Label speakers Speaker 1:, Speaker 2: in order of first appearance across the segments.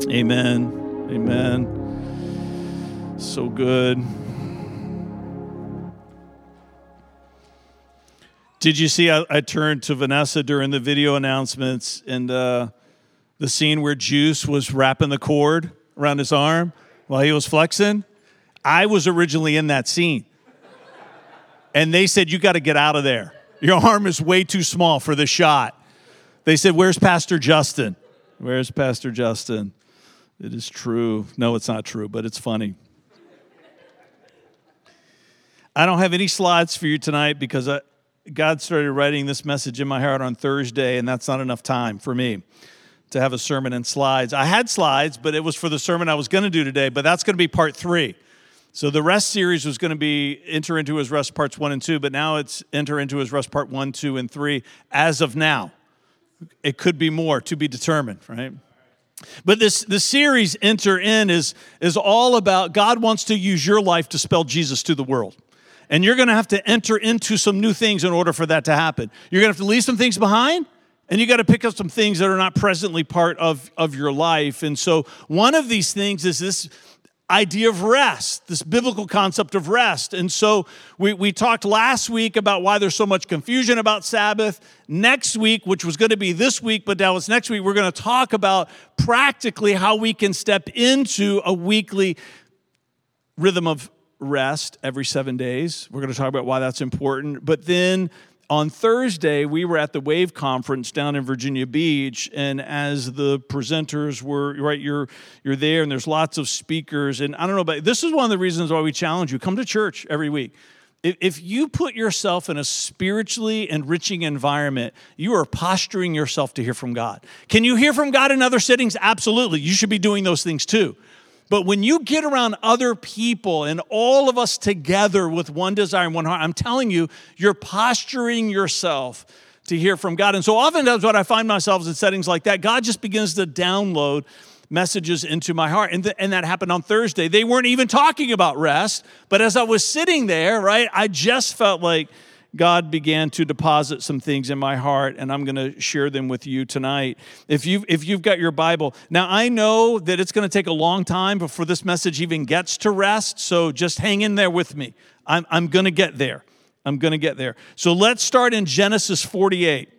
Speaker 1: Amen. Amen. So good. Did you see I turned to Vanessa during the video announcements and the scene where Juice was wrapping the cord around his arm while he was flexing? I was originally in that scene. And they said, you got to get out of there. Your arm is way too small for this shot. They said, where's Pastor Justin? Where's Pastor Justin? It is true. No, it's not true, but it's funny. I don't have any slides for you tonight because God started writing this message in my heart on Thursday, and that's not enough time for me to have a sermon and slides. I had slides, but it was for the sermon I was going to do today, but that's going to be part 3. So the rest series was going to be Enter Into His Rest parts 1 and 2, but now it's Enter Into His Rest part 1, 2, and 3 as of now. It could be more to be determined, right? But this series, Enter In, is all about God wants to use your life to spell Jesus to the world. And you're going to have to enter into some new things in order for that to happen. You're going to have to leave some things behind, and you got to pick up some things that are not presently part of your life. And so one of these things is this idea of rest, this biblical concept of rest. And so we talked last week about why there's so much confusion about Sabbath. Next week, which was going to be this week, but now it's next week, we're going to talk about practically how we can step into a weekly rhythm of rest every 7 days. We're going to talk about why that's important. But then on Thursday, we were at the Wave Conference down in Virginia Beach, and as the presenters were, right, you're there, and there's lots of speakers, and I don't know, but this is one of the reasons why we challenge you. Come to church every week. If you put yourself in a spiritually enriching environment, you are posturing yourself to hear from God. Can you hear from God in other settings? Absolutely. You should be doing those things too. But when you get around other people and all of us together with one desire and one heart, I'm telling you, you're posturing yourself to hear from God. And so oftentimes when I find myself in settings like that, God just begins to download messages into my heart. And that happened on Thursday. They weren't even talking about rest, but as I was sitting there, right, I just felt like God began to deposit some things in my heart, and I'm going to share them with you tonight. If you've got your Bible. Now, I know that it's going to take a long time before this message even gets to rest, so just hang in there with me. I'm going to get there. I'm going to get there. So let's start in Genesis 48.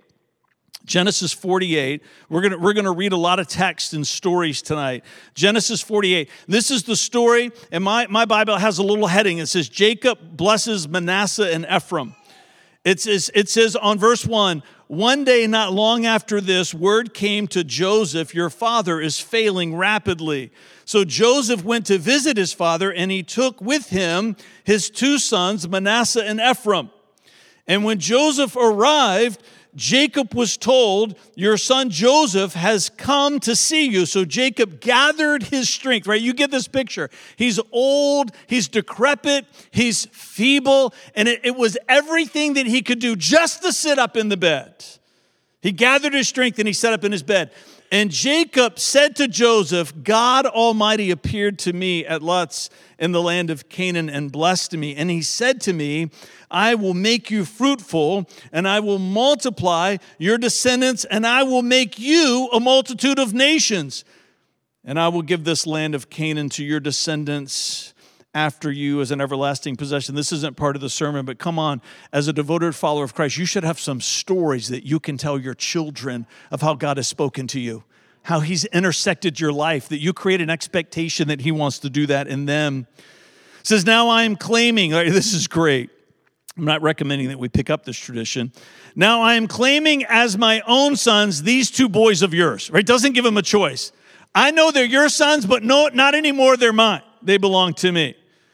Speaker 1: Genesis 48. We're going to read a lot of text and stories tonight. Genesis 48. This is the story, and my Bible has a little heading. It says, Jacob blesses Manasseh and Ephraim. It says on verse 1, one day not long after this, word came to Joseph, your father is failing rapidly. So Joseph went to visit his father, and he took with him his 2 sons, Manasseh and Ephraim. And when Joseph arrived, Jacob was told, your son Joseph has come to see you. So Jacob gathered his strength, right? You get this picture. He's old, he's decrepit, he's feeble, and it was everything that he could do just to sit up in the bed. He gathered his strength and he sat up in his bed. And Jacob said to Joseph, God Almighty appeared to me at Luz in the land of Canaan and blessed me. And he said to me, I will make you fruitful, and I will multiply your descendants, and I will make you a multitude of nations. And I will give this land of Canaan to your descendants after you as an everlasting possession. This isn't part of the sermon, but come on, as a devoted follower of Christ, you should have some stories that you can tell your children of how God has spoken to you, how he's intersected your life, that you create an expectation that he wants to do that in them. It says, now I am claiming, this is great. I'm not recommending that we pick up this tradition. Now I am claiming as my own sons these 2 boys of yours, right? Doesn't give them a choice. I know they're your sons, but no, not anymore. They're mine. They belong to me.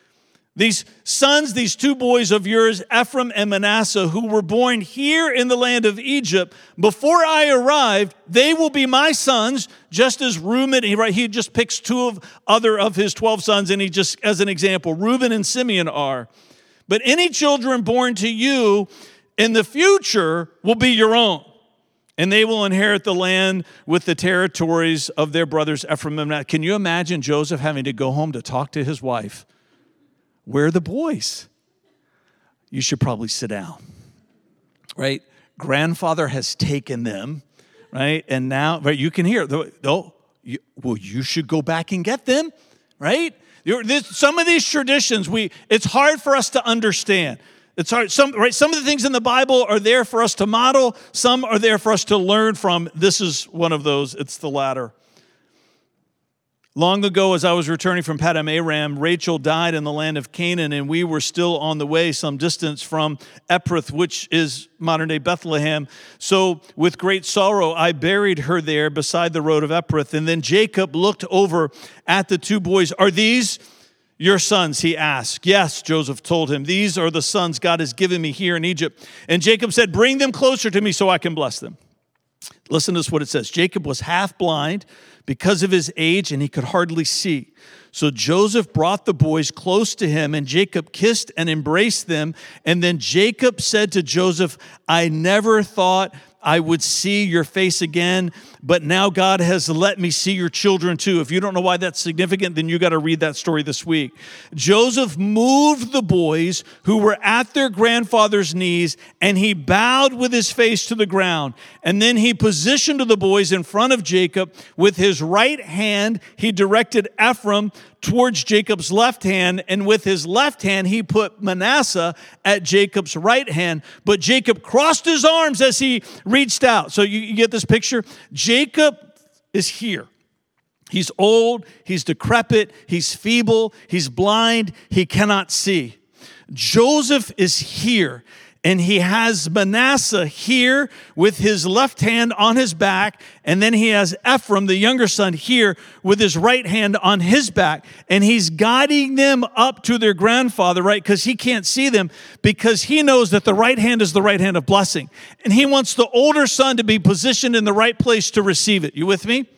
Speaker 1: These sons, these 2 boys of yours, Ephraim and Manasseh, who were born here in the land of Egypt, before I arrived, they will be my sons, just as Reuben, he just picks 2 of his 12 sons, and he just, as an example, Reuben and Simeon are. But any children born to you in the future will be your own, and they will inherit the land with the territories of their brothers Ephraim and Manasseh. Can you imagine Joseph having to go home to talk to his wife? Where are the boys? You should probably sit down, right? Grandfather has taken them, right? And now, right, you can hear, you should go back and get them, right? Some of these traditions, it's hard for us to understand. It's hard. Some of the things in the Bible are there for us to model. Some are there for us to learn from. This is one of those. It's the latter. Long ago, as I was returning from Paddan Aram, Rachel died in the land of Canaan, and we were still on the way some distance from Ephrath, which is modern-day Bethlehem. So with great sorrow, I buried her there beside the road of Ephrath. And then Jacob looked over at the two boys. Are these your sons? He asked. Yes, Joseph told him. These are the sons God has given me here in Egypt. And Jacob said, bring them closer to me so I can bless them. Listen to what it says. Jacob was half blind because of his age, and he could hardly see. So Joseph brought the boys close to him, and Jacob kissed and embraced them. And then Jacob said to Joseph, I never thought I would see your face again, but now God has let me see your children too. If you don't know why that's significant, then you got to read that story this week. Joseph moved the boys who were at their grandfather's knees, and he bowed with his face to the ground. And then he positioned the boys in front of Jacob. With his right hand, he directed Ephraim towards Jacob's left hand, and with his left hand, he put Manasseh at Jacob's right hand. But Jacob crossed his arms as he reached out. So you get this picture? Jacob is here. He's old, he's decrepit, he's feeble, he's blind, he cannot see. Joseph is here. And he has Manasseh here with his left hand on his back. And then he has Ephraim, the younger son, here with his right hand on his back. And he's guiding them up to their grandfather, right? Because he can't see them, because he knows that the right hand is the right hand of blessing. And he wants the older son to be positioned in the right place to receive it. You with me?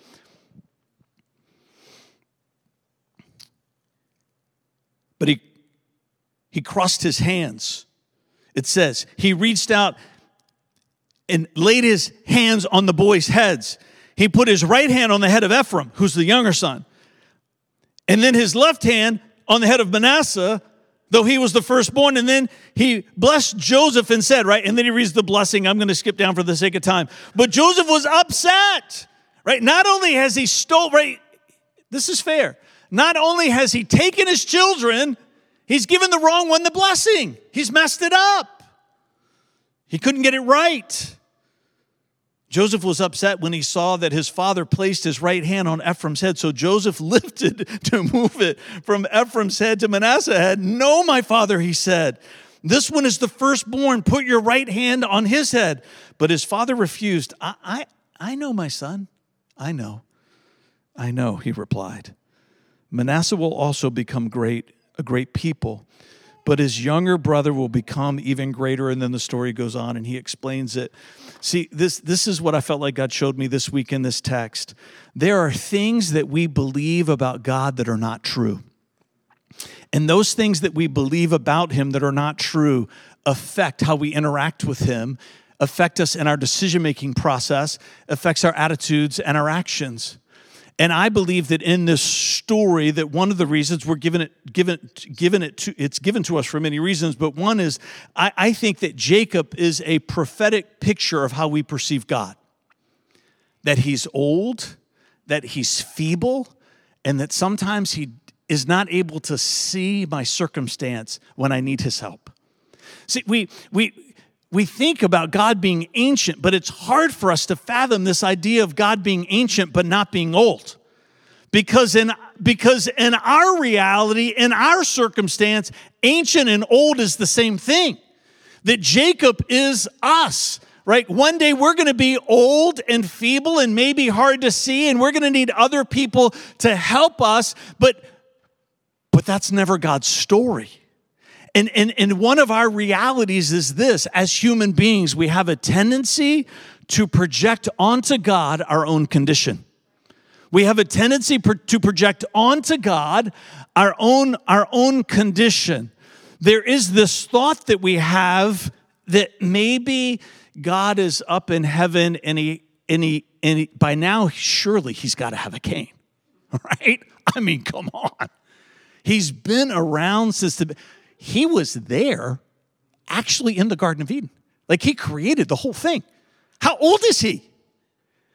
Speaker 1: But he crossed his hands. It says, he reached out and laid his hands on the boys' heads. He put his right hand on the head of Ephraim, who's the younger son, and then his left hand on the head of Manasseh, though he was the firstborn. And then he blessed Joseph and said, right? And then he reads the blessing. I'm going to skip down for the sake of time. But Joseph was upset, right? Not only has he right? This is fair. Not only has he taken his children, he's given the wrong one the blessing. He's messed it up. He couldn't get it right. Joseph was upset when he saw that his father placed his right hand on Ephraim's head. So Joseph lifted to move it from Ephraim's head to Manasseh's head. No, my father, he said. This one is the firstborn. Put your right hand on his head. But his father refused. I know, my son. I know, he replied. Manasseh will also become a great people, but his younger brother will become even greater. And then the story goes on and he explains it. See, this is what I felt like God showed me this week in this text. There are things that we believe about God that are not true. And those things that we believe about him that are not true affect how we interact with him, affect us in our decision-making process, affects our attitudes and our actions. And I believe that in this story, that one of the reasons we're it's given to us for many reasons, but one is I think that Jacob is a prophetic picture of how we perceive God. That he's old, that he's feeble, and that sometimes he is not able to see my circumstance when I need his help. See, we think about God being ancient, but it's hard for us to fathom this idea of God being ancient but not being old. Because in our reality, in our circumstance, ancient and old is the same thing. That Jacob is us, right? One day we're going to be old and feeble and maybe hard to see, and we're going to need other people to help us, but that's never God's story. And one of our realities is this: as human beings, we have a tendency to project onto God our own condition. We have a tendency to project onto God our own condition. There is this thought that we have that maybe God is up in heaven and he by now surely he's got to have a cane, right? I mean, come on. He's been around since he was there actually in the Garden of Eden. Like he created the whole thing. How old is he?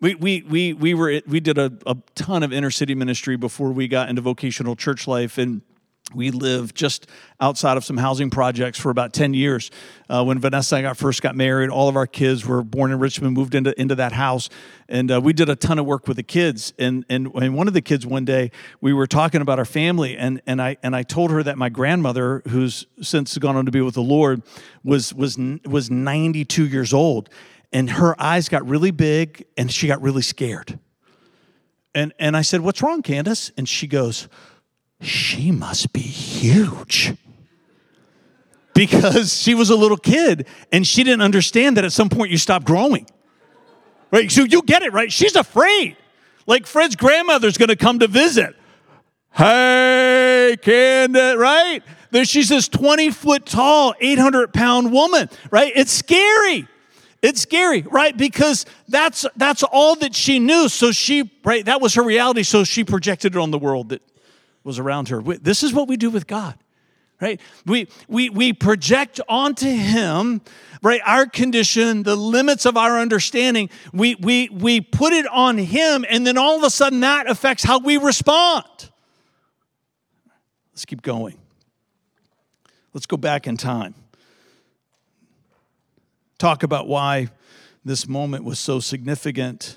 Speaker 1: We did a ton of inner city ministry before we got into vocational church life, and we lived just outside of some housing projects for about 10 years. When Vanessa and I first got married, all of our kids were born in Richmond, moved into that house, and we did a ton of work with the kids. And one of the kids one day, we were talking about our family, and I told her that my grandmother, who's since gone on to be with the Lord, was 92 years old, and her eyes got really big, and she got really scared. And I said, "What's wrong, Candace?" And she goes, "She must be huge." Because she was a little kid and she didn't understand that at some point you stop growing. Right? So you get it, right? She's afraid. Like Fred's grandmother's going to come to visit. "Hey, Candace," right? She's this 20-foot tall, 800-pound woman, right? It's scary. It's scary, right? Because that's all that she knew. So that was her reality. So she projected it on the world that was around her. This is what we do with God, right? We project onto Him, right, our condition, the limits of our understanding. We put it on Him, and then all of a sudden that affects how we respond. Let's keep going. Let's go back in time. Talk about why this moment was so significant.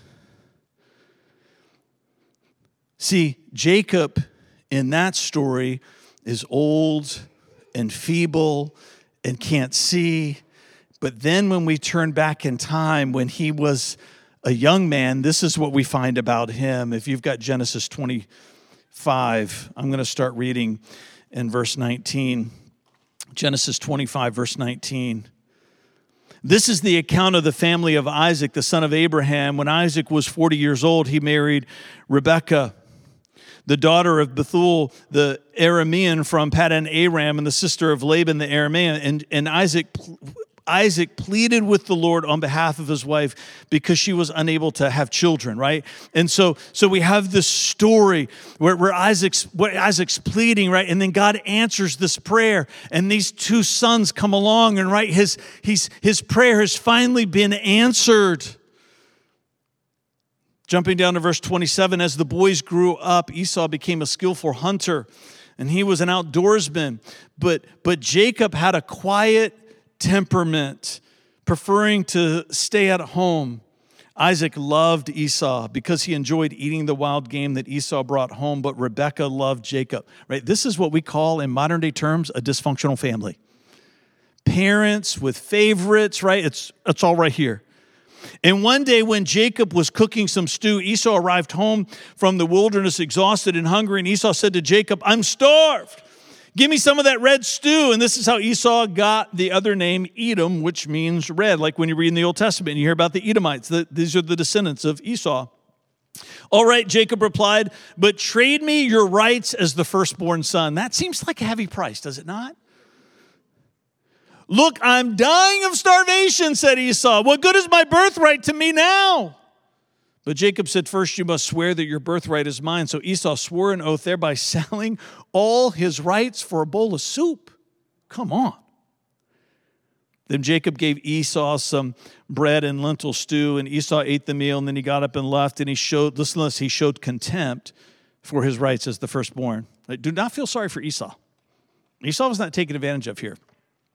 Speaker 1: See, Jacob in that story is old and feeble and can't see. But then when we turn back in time, when he was a young man, this is what we find about him. If you've got Genesis 25, I'm going to start reading in verse 19. Genesis 25, verse 19. This is the account of the family of Isaac, the son of Abraham. When Isaac was 40 years old, he married Rebekah, the daughter of Bethuel, the Aramean from Paddan Aram, and the sister of Laban, the Aramean. And Isaac pleaded with the Lord on behalf of his wife because she was unable to have children, right? And so we have this story where Isaac's pleading, right? And then God answers this prayer, and these two sons come along, and right, his prayer has finally been answered. Jumping down to verse 27, as the boys grew up, Esau became a skillful hunter, and he was an outdoorsman. But Jacob had a quiet temperament, preferring to stay at home. Isaac loved Esau because he enjoyed eating the wild game that Esau brought home, but Rebekah loved Jacob. Right? This is what we call, in modern day terms, a dysfunctional family. Parents with favorites, right? It's all right here. And one day when Jacob was cooking some stew, Esau arrived home from the wilderness exhausted and hungry, and Esau said to Jacob, "I'm starved. Give me some of that red stew." And this is how Esau got the other name Edom, which means red. Like when you read in the Old Testament and you hear about the Edomites, these are the descendants of Esau. "All right," Jacob replied, "but trade me your rights as the firstborn son." That seems like a heavy price, does it not? "Look, I'm dying of starvation," said Esau. "What good is my birthright to me now?" But Jacob said, "First you must swear that your birthright is mine." So Esau swore an oath, thereby selling all his rights for a bowl of soup. Come on. Then Jacob gave Esau some bread and lentil stew, and Esau ate the meal, and then he got up and left, and he showed contempt for his rights as the firstborn. Do not feel sorry for Esau. Esau was not taken advantage of here.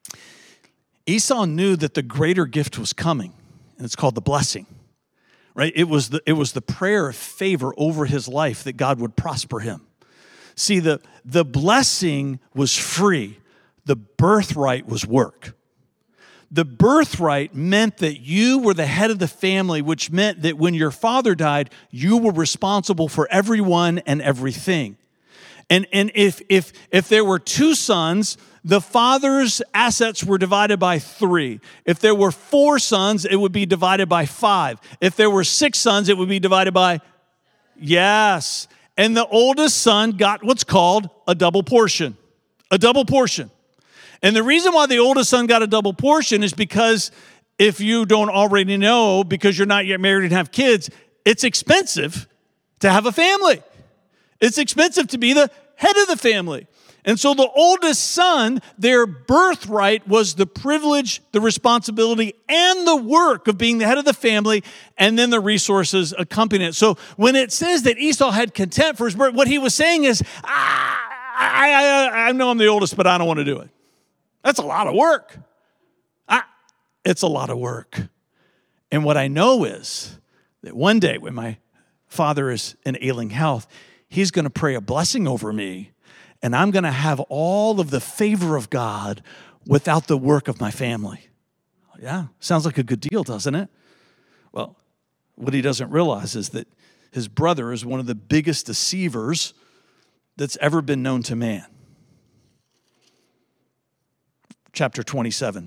Speaker 1: Esau knew that the greater gift was coming, and it's called the blessing. Right? It was the prayer of favor over his life that God would prosper him. See, the blessing was free. The birthright was work. The birthright meant that you were the head of the family, which meant that when your father died, you were responsible for everyone and everything. And if there were two sons, the father's assets were divided by 3. If there were 4 sons, it would be divided by 5. If there were 6 sons, it would be divided by, yes. And the oldest son got what's called a double portion. A double portion. And the reason why the oldest son got a double portion is because, if you don't already know, because you're not yet married and have kids, it's expensive to have a family. It's expensive to be the head of the family. And so the oldest son, their birthright was the privilege, the responsibility, and the work of being the head of the family, and then the resources accompanying it. So when it says that Esau had contempt for his birth, what he was saying is, I know I'm the oldest, but I don't want to do it. That's a lot of work. It's a lot of work. And what I know is that one day when my father is in ailing health, he's going to pray a blessing over me, and I'm going to have all of the favor of God without the work of my family. Yeah, sounds like a good deal, doesn't it? Well, what he doesn't realize is that his brother is one of the biggest deceivers that's ever been known to man. Chapter 27.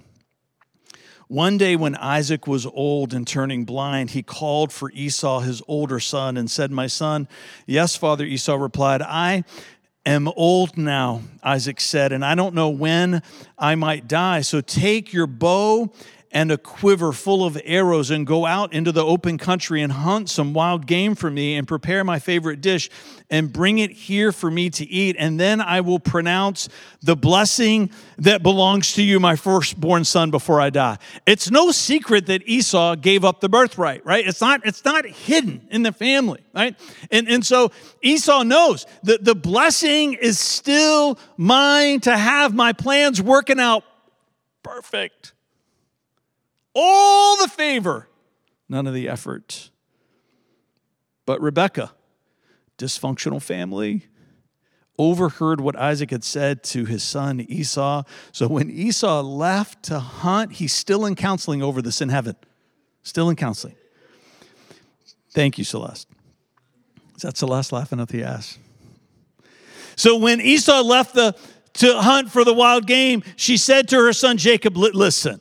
Speaker 1: One day when Isaac was old and turning blind, he called for Esau, his older son, and said, "My son." "Yes, father," Esau replied. "I am old now," Isaac said, "and I don't know when I might die. So take your bow and a quiver full of arrows and go out into the open country and hunt some wild game for me and prepare my favorite dish and bring it here for me to eat. And then I will pronounce the blessing that belongs to you, my firstborn son, before I die." It's no secret that Esau gave up the birthright, right? It's not hidden in the family, right? And so Esau knows that the blessing is still mine to have. My plans working out perfect. All the favor, none of the effort. But Rebekah, dysfunctional family, overheard what Isaac had said to his son Esau. So when Esau left to hunt, he's still in counseling over this in heaven. Still in counseling. Thank you, Celeste. Is that Celeste laughing at the ass? So when Esau left to hunt for the wild game, she said to her son Jacob, listen.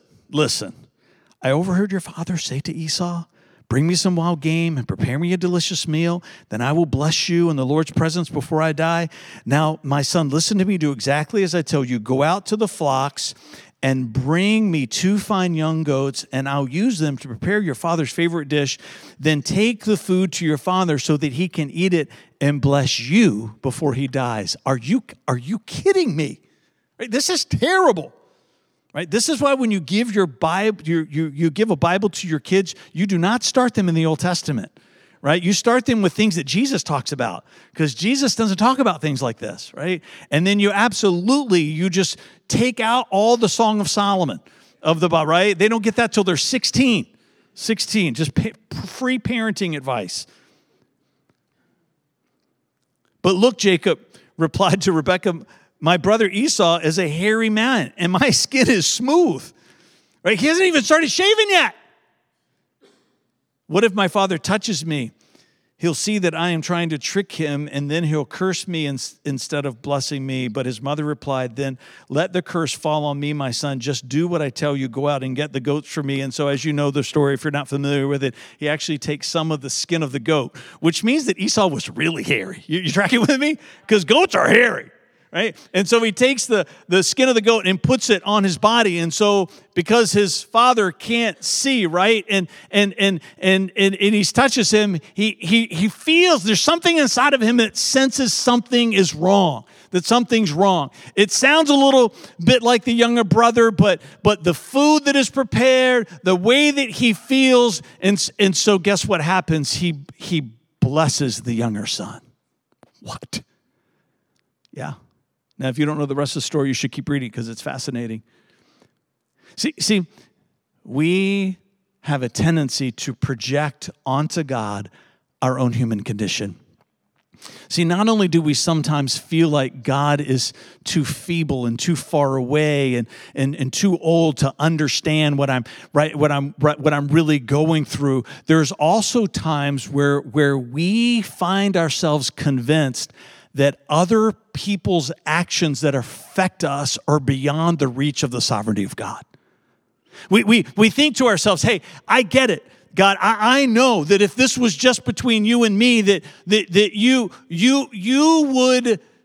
Speaker 1: I overheard your father say to Esau, "Bring me some wild game and prepare me a delicious meal. Then I will bless you in the Lord's presence before I die. Now, my son, listen to me. Do exactly as I tell you. Go out to the flocks and bring me 2 fine young goats, and I'll use them to prepare your father's favorite dish. Then take the food to your father so that he can eat it and bless you before he dies." Are you kidding me? Right? This is terrible. Right? This is why when you give your Bible, you give a Bible to your kids, you do not start them in the Old Testament, right? You start them with things that Jesus talks about, because Jesus doesn't talk about things like this, right? And then you just take out all the Song of Solomon of the Bible, right? They don't get that till they're 16, just free parenting advice. But look, Jacob replied to Rebekah, "My brother Esau is a hairy man, and my skin is smooth." Right? He hasn't even started shaving yet. "What if my father touches me? He'll see that I am trying to trick him, and then he'll curse me instead of blessing me." But his mother replied, "Then let the curse fall on me, my son. Just do what I tell you. Go out and get the goats for me." And so as you know the story, if you're not familiar with it, he actually takes some of the skin of the goat, which means that Esau was really hairy. You tracking with me? Because goats are hairy. Right? And so he takes the skin of the goat and puts it on his body. And so because his father can't see, right? And he touches him, he feels there's something inside of him that senses something is wrong, that something's wrong. It sounds a little bit like the younger brother, but the food that is prepared, the way that he feels, and so guess what happens? He blesses the younger son. What? Yeah. Now, if you don't know the rest of the story, you should keep reading because it's fascinating. See, we have a tendency to project onto God our own human condition. See, not only do we sometimes feel like God is too feeble and too far away and too old to understand what I'm really going through, there's also times where we find ourselves convinced that other people's actions that affect us are beyond the reach of the sovereignty of God. We think to ourselves, "Hey, I get it. God, I know that if this was just between you and me, that you would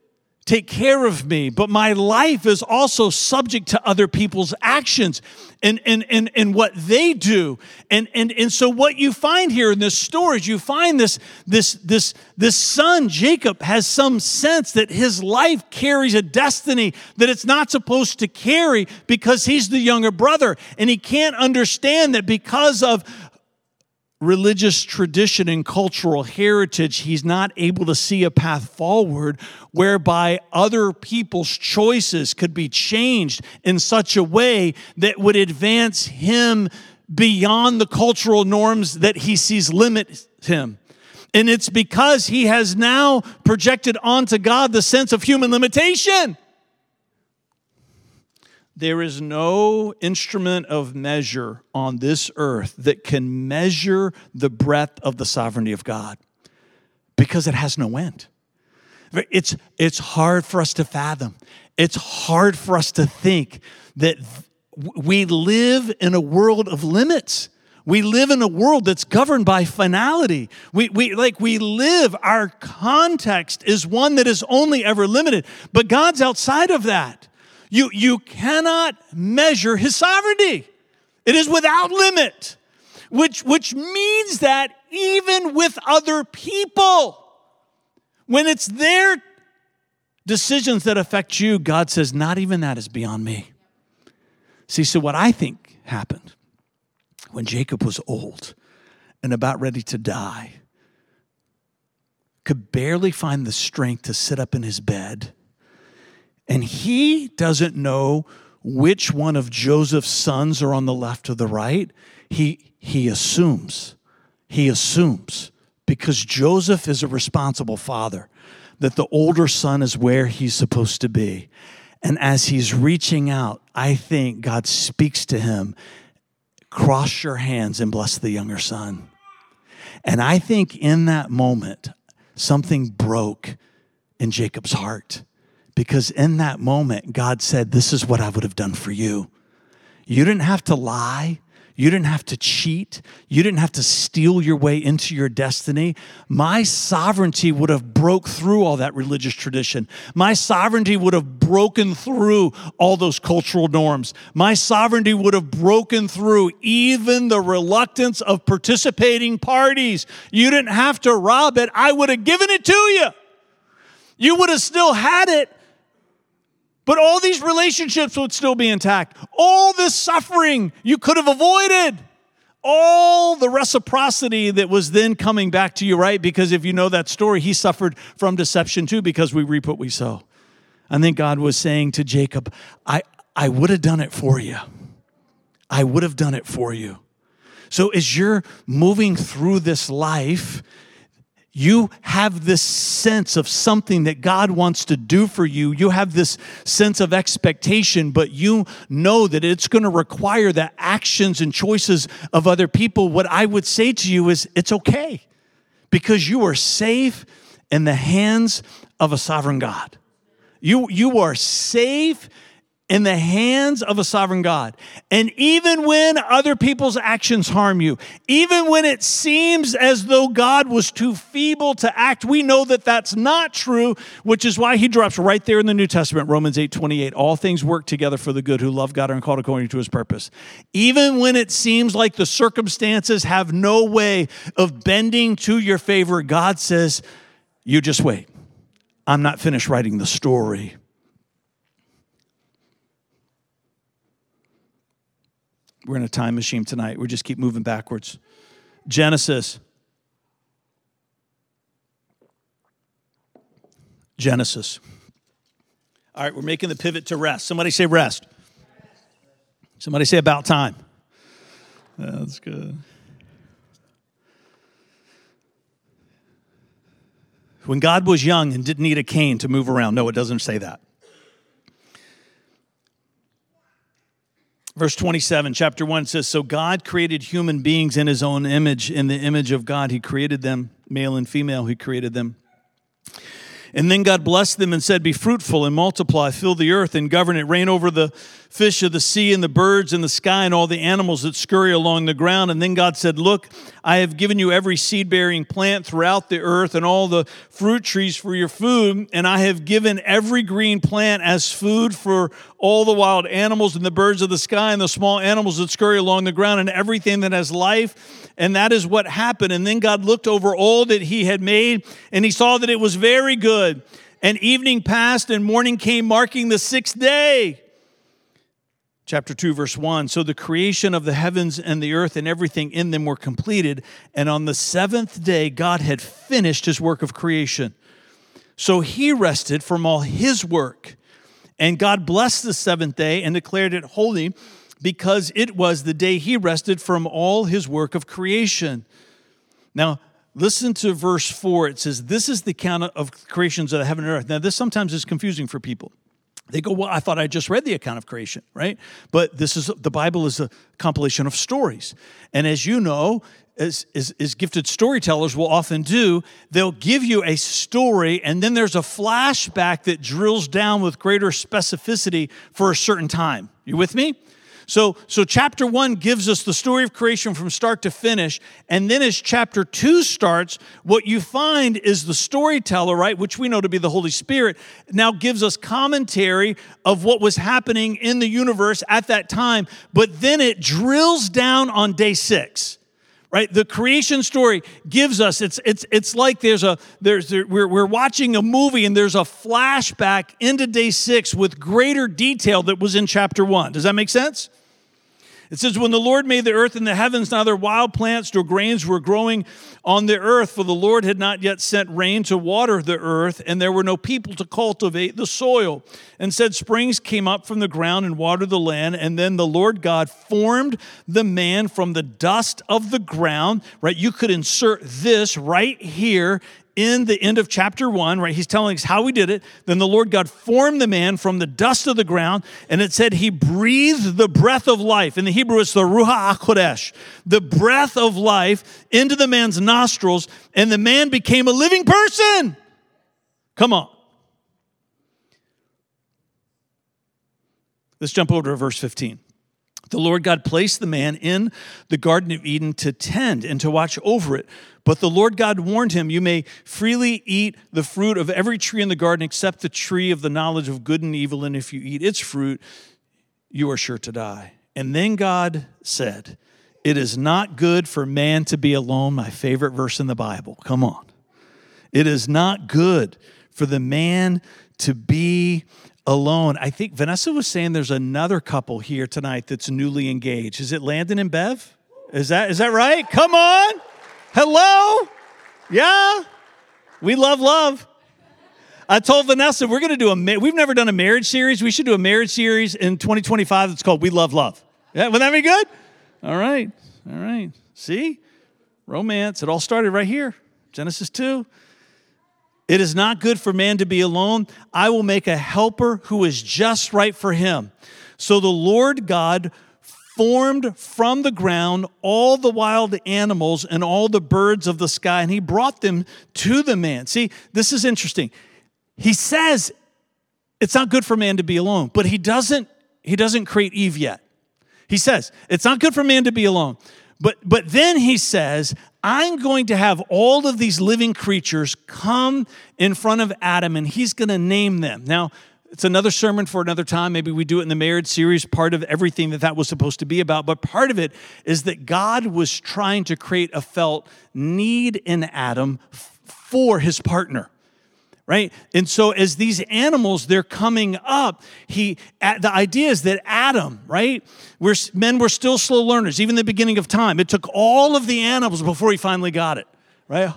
Speaker 1: take care of me, but my life is also subject to other people's actions and what they do. And so what you find here in this story is you find this son, Jacob, has some sense that his life carries a destiny that it's not supposed to carry because he's the younger brother. And he can't understand that because of religious tradition and cultural heritage, he's not able to see a path forward whereby other people's choices could be changed in such a way that would advance him beyond the cultural norms that he sees limit him. And it's because he has now projected onto God the sense of human limitation. There is no instrument of measure on this earth that can measure the breadth of the sovereignty of God because it has no end. It's hard for us to fathom. It's hard for us to think that we live in a world of limits. We live in a world that's governed by finality. We live, our context is one that is only ever limited, but God's outside of that. You cannot measure his sovereignty. It is without limit, which means that even with other people, when it's their decisions that affect you, God says, not even that is beyond me. See, so what I think happened when Jacob was old and about ready to die, could barely find the strength to sit up in his bed, and he doesn't know which one of Joseph's sons are on the left or the right. He assumes, because Joseph is a responsible father, that the older son is where he's supposed to be. And as he's reaching out, I think God speaks to him, cross your hands and bless the younger son. And I think in that moment, something broke in Jacob's heart. Because in that moment, God said, this is what I would have done for you. You didn't have to lie. You didn't have to cheat. You didn't have to steal your way into your destiny. My sovereignty would have broke through all that religious tradition. My sovereignty would have broken through all those cultural norms. My sovereignty would have broken through even the reluctance of participating parties. You didn't have to rob it. I would have given it to you. You would have still had it. But all these relationships would still be intact. All this suffering you could have avoided. All the reciprocity that was then coming back to you, right? Because if you know that story, he suffered from deception too because we reap what we sow. I think God was saying to Jacob, I would have done it for you. I would have done it for you. So as you're moving through this life, you have this sense of something that God wants to do for you. You have this sense of expectation, but you know that it's going to require the actions and choices of other people. What I would say to you is it's okay because you are safe in the hands of a sovereign God. You are safe in the hands of a sovereign God. And even when other people's actions harm you, even when it seems as though God was too feeble to act, we know that that's not true, which is why he drops right there in the New Testament, Romans 8:28, all things work together for the good who love God and are called according to his purpose. Even when it seems like the circumstances have no way of bending to your favor, God says, you just wait. I'm not finished writing the story. We're in a time machine tonight. We just keep moving backwards. Genesis. All right, we're making the pivot to rest. Somebody say rest. Somebody say about time. That's good. When God was young and didn't need a cane to move around. No, it doesn't say that. Verse 27, chapter 1 says, so God created human beings in his own image. In the image of God, he created them, male and female, he created them. And then God blessed them and said, be fruitful and multiply, fill the earth and govern it, reign over the fish of the sea and the birds in the sky and all the animals that scurry along the ground. And then God said, look, I have given you every seed-bearing plant throughout the earth and all the fruit trees for your food. And I have given every green plant as food for all the wild animals and the birds of the sky and the small animals that scurry along the ground and everything that has life. And that is what happened. And then God looked over all that he had made, and he saw that it was very good. And evening passed and morning came, marking the sixth day. Chapter 2, verse 1, so the creation of the heavens and the earth and everything in them were completed. And on the seventh day, God had finished his work of creation. So he rested from all his work. And God blessed the seventh day and declared it holy, because it was the day he rested from all his work of creation. Now, listen to verse 4. It says, this is the account of creations of the heaven and earth. Now, this sometimes is confusing for people. They go, well, I thought I just read the account of creation, right? But the Bible is a compilation of stories. And as you know, as gifted storytellers will often do, they'll give you a story, and then there's a flashback that drills down with greater specificity for a certain time. You with me? So chapter 1 gives us the story of creation from start to finish. And then as chapter 2 starts, what you find is the storyteller, right, which we know to be the Holy Spirit, now gives us commentary of what was happening in the universe at that time. But then it drills down on day 6. Right, the creation story gives us, it's like we're watching a movie and there's a flashback into day 6 with greater detail that was in chapter 1. Does that make sense? It says, when the Lord made the earth and the heavens, neither wild plants nor grains were growing on the earth, for the Lord had not yet sent rain to water the earth, and there were no people to cultivate the soil. And said springs came up from the ground and watered the land, and then the Lord God formed the man from the dust of the ground. Right? You could insert this right here in the end of chapter 1, right? He's telling us how he did it. Then the Lord God formed the man from the dust of the ground, and it said he breathed the breath of life. In the Hebrew, it's the Ruach HaKodesh, the breath of life into the man's nostrils, and the man became a living person. Come on. Let's jump over to verse 15. The Lord God placed the man in the Garden of Eden to tend and to watch over it. But the Lord God warned him, you may freely eat the fruit of every tree in the garden except the tree of the knowledge of good and evil, and if you eat its fruit, you are sure to die. And then God said, it is not good for man to be alone, my favorite verse in the Bible. Come on. It is not good for the man to be alone. I think Vanessa was saying there's another couple here tonight that's newly engaged. Is it Landon and Bev? Is that right? Come on. Hello? Yeah? We love. I told Vanessa we're going to do we've never done a marriage series. We should do a marriage series in 2025 that's called We Love Love. Yeah, wouldn't that be good? All right. See? Romance. It all started right here. Genesis 2. It is not good for man to be alone. I will make a helper who is just right for him. So the Lord God formed from the ground all the wild animals and all the birds of the sky, and he brought them to the man. See, this is interesting. He says it's not good for man to be alone, but he doesn't create Eve yet. He says it's not good for man to be alone. But then he says, I'm going to have all of these living creatures come in front of Adam, and he's going to name them. Now, it's another sermon for another time. Maybe we do it in the marriage series, part of everything that was supposed to be about. But part of it is that God was trying to create a felt need in Adam for his partner. Right? And so as these animals, they're coming up, the idea is that Adam, right? Men were still slow learners, even in the beginning of time. It took all of the animals before he finally got it, right?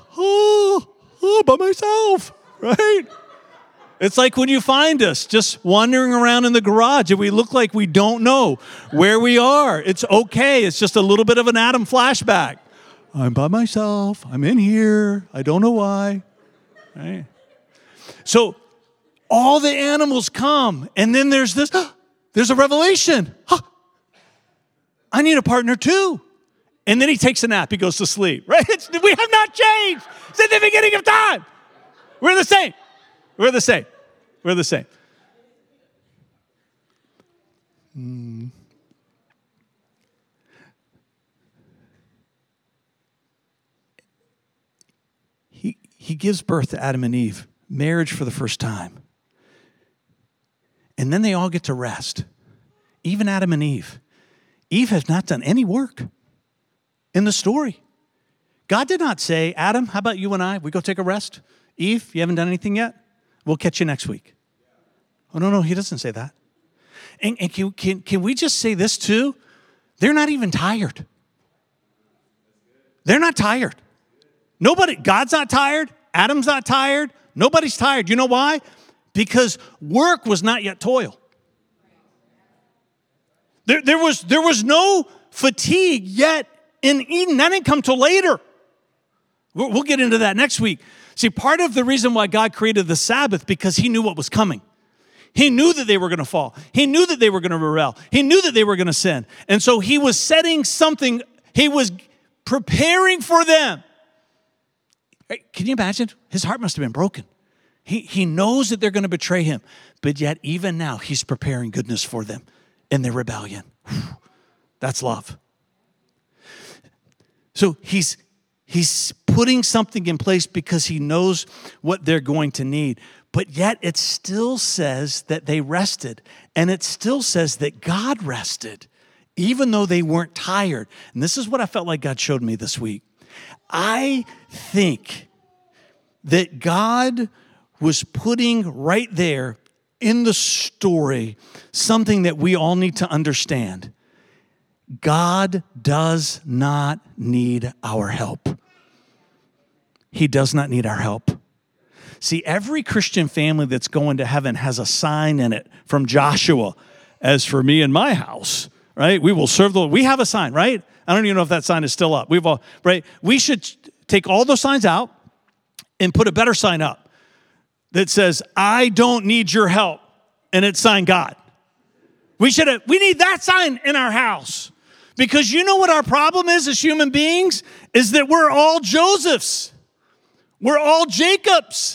Speaker 1: Oh, by myself, right? It's like when you find us just wandering around in the garage and we look like we don't know where we are. It's okay. It's just a little bit of an Adam flashback. I'm by myself. I'm in here. I don't know why, right? So all the animals come, and then there's a revelation. I need a partner too. And then he takes a nap. He goes to sleep, right? We have not changed since the beginning of time. We're the same. We're the same. We're the same. He gives birth to Adam and Eve, marriage for the first time. And then they all get to rest, even Adam and Eve. Eve has not done any work in the story. God did not say, Adam, how about you and I? We go take a rest? Eve, you haven't done anything yet? We'll catch you next week. Oh, no, he doesn't say that. And can we just say this too? They're not even tired. They're not tired. God's not tired. Adam's not tired. Nobody's tired. You know why? Because work was not yet toil. There was no fatigue yet in Eden. That didn't come till later. We'll get into that next week. See, part of the reason why God created the Sabbath, because he knew what was coming. He knew that they were going to fall. He knew that they were going to rebel. He knew that they were going to sin. And so he was setting something, he was preparing for them. Can you imagine? His heart must have been broken. He knows that they're going to betray him, but yet even now he's preparing goodness for them in their rebellion. That's love. So he's putting something in place because he knows what they're going to need. But yet it still says that they rested, and it still says that God rested, even though they weren't tired. And this is what I felt like God showed me this week. I think that God was putting right there in the story something that we all need to understand. God does not need our help. He does not need our help. See, every Christian family that's going to heaven has a sign in it from Joshua. As for me and my house, right? We will serve the Lord. We have a sign, right? I don't even know if that sign is still up. Right? We should take all those signs out and put a better sign up that says, I don't need your help. And it's signed God. We need that sign in our house. Because you know what our problem is as human beings? Is that we're all Josephs. We're all Jacobs.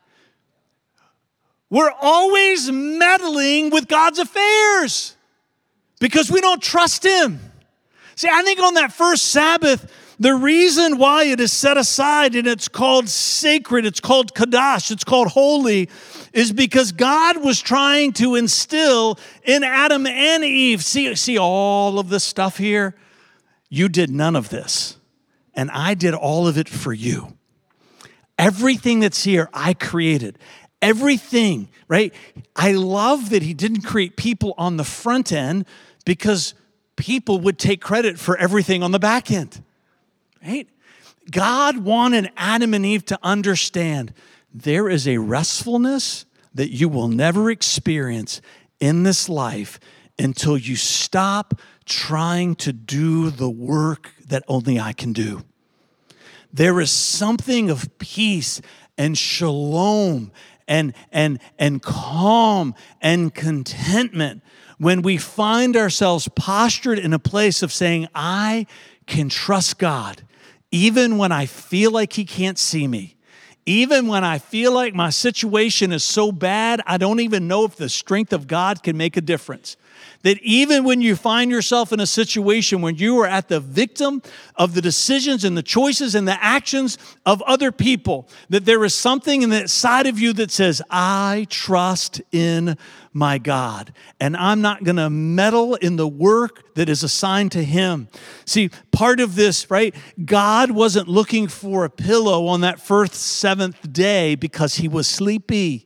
Speaker 1: We're always meddling with God's affairs because we don't trust him. See, I think on that first Sabbath, the reason why it is set aside and it's called sacred, it's called Kadash, it's called holy, is because God was trying to instill in Adam and Eve. See all of this stuff here? You did none of this, and I did all of it for you. Everything that's here, I created. Everything, right? I love that he didn't create people on the front end because people would take credit for everything on the back end, right? God wanted Adam and Eve to understand there is a restfulness that you will never experience in this life until you stop trying to do the work that only I can do. There is something of peace and shalom and calm and contentment when we find ourselves postured in a place of saying, I can trust God, even when I feel like he can't see me. Even when I feel like my situation is so bad, I don't even know if the strength of God can make a difference. That even when you find yourself in a situation when you are at the victim of the decisions and the choices and the actions of other people, that there is something in that side of you that says, I trust in my God, and I'm not going to meddle in the work that is assigned to him. See, part of this, right? God wasn't looking for a pillow on that first seventh day because he was sleepy.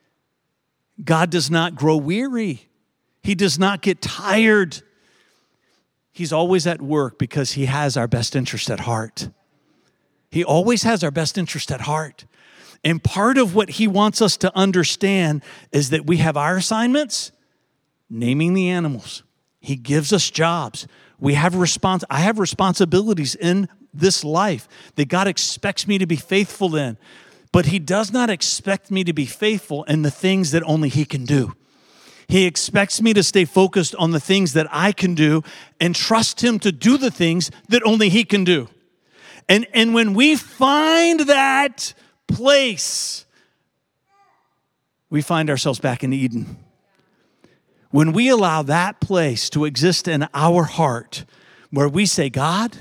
Speaker 1: God does not grow weary. He does not get tired. He's always at work because he has our best interest at heart. He always has our best interest at heart. And part of what he wants us to understand is that we have our assignments, naming the animals. He gives us jobs. I have responsibilities in this life that God expects me to be faithful in. But he does not expect me to be faithful in the things that only he can do. He expects me to stay focused on the things that I can do and trust him to do the things that only he can do. And when we find that place, we find ourselves back in Eden. When we allow that place to exist in our heart, where we say, God,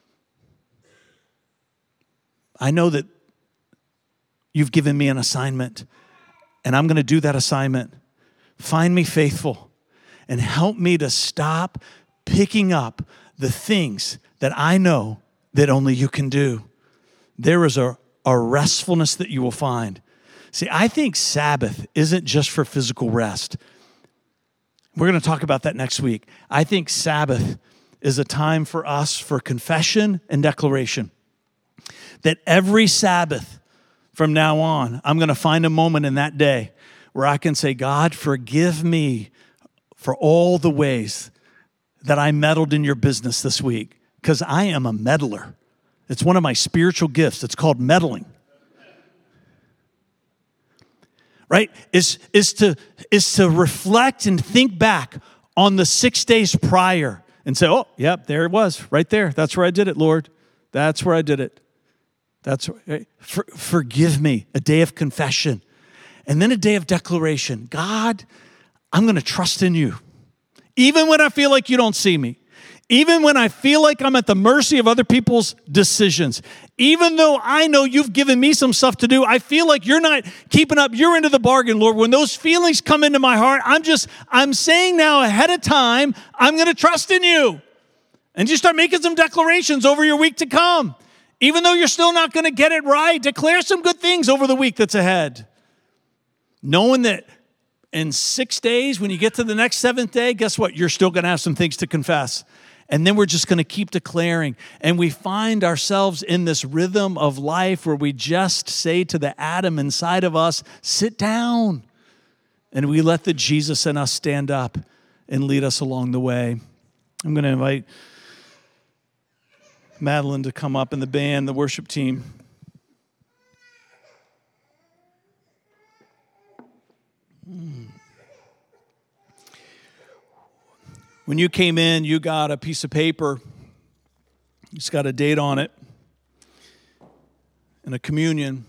Speaker 1: I know that you've given me an assignment, and I'm going to do that assignment. Find me faithful and help me to stop picking up the things that I know that only you can do. There is a restfulness that you will find. See, I think Sabbath isn't just for physical rest. We're going to talk about that next week. I think Sabbath is a time for us for confession and declaration. That every Sabbath from now on, I'm going to find a moment in that day where I can say, God, forgive me for all the ways that I meddled in your business this week, because I am a meddler. It's one of my spiritual gifts. It's called meddling. Right? Is to reflect and think back on the 6 days prior and say, oh, yep, there it was, right there. That's where I did it, Lord. That's where I did it. That's right. Forgive me. A day of confession. And then a day of declaration. God, I'm going to trust in you. Even when I feel like you don't see me. Even when I feel like I'm at the mercy of other people's decisions. Even though I know you've given me some stuff to do, I feel like you're not keeping up your end of the bargain, Lord. When those feelings come into my heart, I'm saying now ahead of time, I'm going to trust in you. And you start making some declarations over your week to come. Even though you're still not going to get it right, declare some good things over the week that's ahead. Knowing that in 6 days, when you get to the next seventh day, guess what? You're still going to have some things to confess. And then we're just going to keep declaring. And we find ourselves in this rhythm of life where we just say to the Adam inside of us, sit down. And we let the Jesus in us stand up and lead us along the way. I'm going to invite Madeline to come up, and the band, the worship team. When you came in, you got a piece of paper. It's got a date on it and a communion.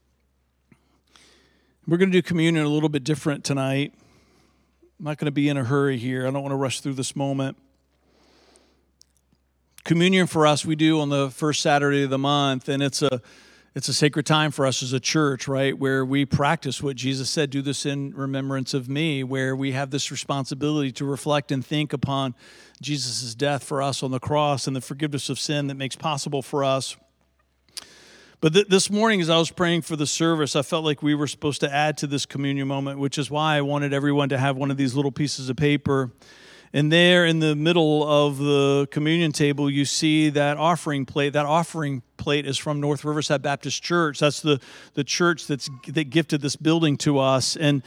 Speaker 1: We're going to do communion a little bit different tonight. I'm not going to be in a hurry here. I don't want to rush through this moment. Communion for us, we do on the first Saturday of the month, and it's a sacred time for us as a church, right, where we practice what Jesus said, do this in remembrance of me, where we have this responsibility to reflect and think upon Jesus' death for us on the cross and the forgiveness of sin that makes possible for us. But this morning, as I was praying for the service, I felt like we were supposed to add to this communion moment, which is why I wanted everyone to have one of these little pieces of paper. And there in the middle of the communion table, you see that offering plate. That offering plate is from North Riverside Baptist Church. That's the church that gifted this building to us. And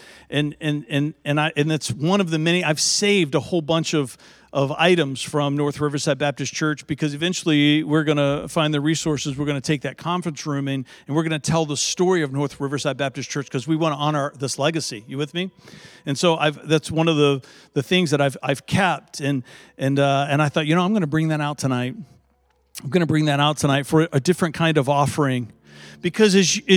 Speaker 1: it's one of the many. I've saved a whole bunch of items from North Riverside Baptist Church, because eventually we're going to find the resources. We're going to take that conference room in, and we're going to tell the story of North Riverside Baptist Church, because we want to honor this legacy. You with me? And so that's one of the things that I've kept, and I thought, I'm going to bring that out tonight. I'm going to bring that out tonight for a different kind of offering, because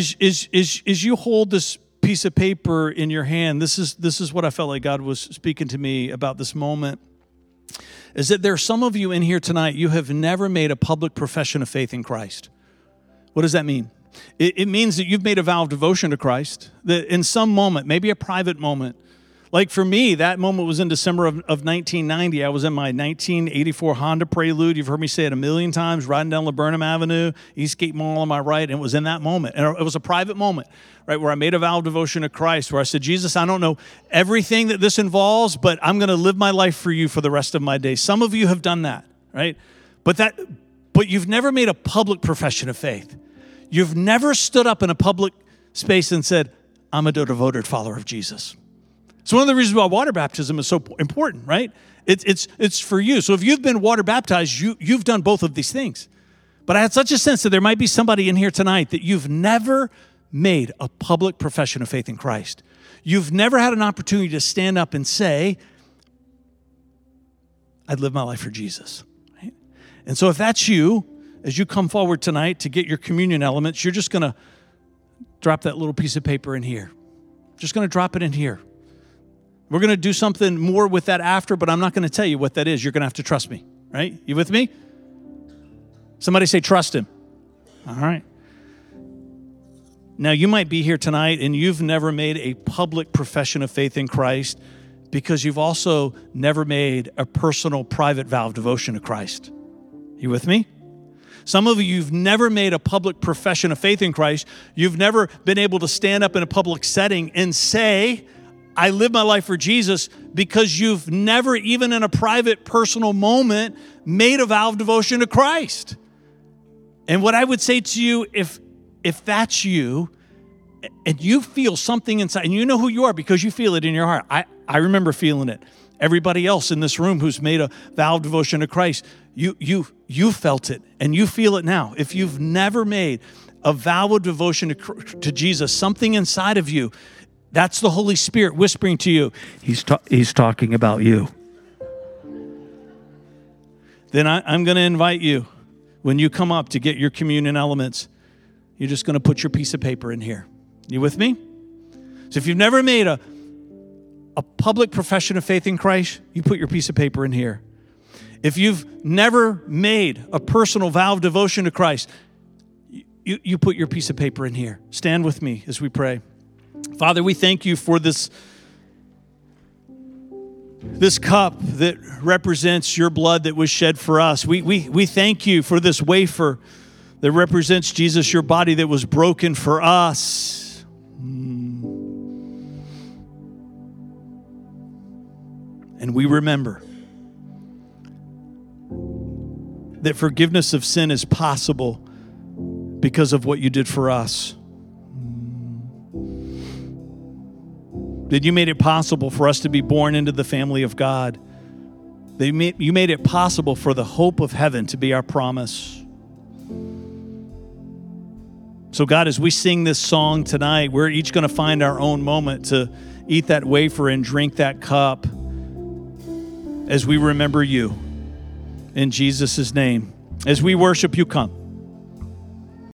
Speaker 1: as you hold this piece of paper in your hand, this is what I felt like God was speaking to me about this moment. Is that there are some of you in here tonight, you have never made a public profession of faith in Christ. What does that mean? It means that you've made a vow of devotion to Christ, that in some moment, maybe a private moment. Like for me, that moment was in December of 1990. I was in my 1984 Honda Prelude. You've heard me say it a million times, riding down Laburnum Avenue, Eastgate Mall on my right, and it was in that moment. And it was a private moment, right, where I made a vow of devotion to Christ, where I said, Jesus, I don't know everything that this involves, but I'm going to live my life for you for the rest of my days. Some of you have done that, right? But you've never made a public profession of faith. You've never stood up in a public space and said, I'm a devoted follower of Jesus. It's one of the reasons why water baptism is so important, right? It's for you. So if you've been water baptized, you've done both of these things. But I had such a sense that there might be somebody in here tonight that you've never made a public profession of faith in Christ. You've never had an opportunity to stand up and say, I'd live my life for Jesus. Right? And so if that's you, as you come forward tonight to get your communion elements, you're just going to drop that little piece of paper in here. Just going to drop it in here. We're going to do something more with that after, but I'm not going to tell you what that is. You're going to have to trust me, right? You with me? Somebody say, trust him. All right. Now, you might be here tonight and you've never made a public profession of faith in Christ because you've also never made a personal, private vow of devotion to Christ. You with me? Some of you've never made a public profession of faith in Christ. You've never been able to stand up in a public setting and say, I live my life for Jesus, because you've never, even in a private, personal moment, made a vow of devotion to Christ. And what I would say to you, if that's you, and you feel something inside, and you know who you are because you feel it in your heart. I remember feeling it. Everybody else in this room who's made a vow of devotion to Christ, you felt it, and you feel it now. If you've never made a vow of devotion to Jesus, something inside of you, that's the Holy Spirit whispering to you. He's talking about you. Then I'm going to invite you, when you come up to get your communion elements, you're just going to put your piece of paper in here. You with me? So if you've never made a public profession of faith in Christ, you put your piece of paper in here. If you've never made a personal vow of devotion to Christ, you put your piece of paper in here. Stand with me as we pray. Father, we thank you for this cup that represents your blood that was shed for us. We thank you for this wafer that represents, Jesus, your body that was broken for us. And we remember that forgiveness of sin is possible because of what you did for us. That you made it possible for us to be born into the family of God. You made it possible for the hope of heaven to be our promise. So God, as we sing this song tonight, we're each going to find our own moment to eat that wafer and drink that cup as we remember you. In Jesus' name. As we worship, you come.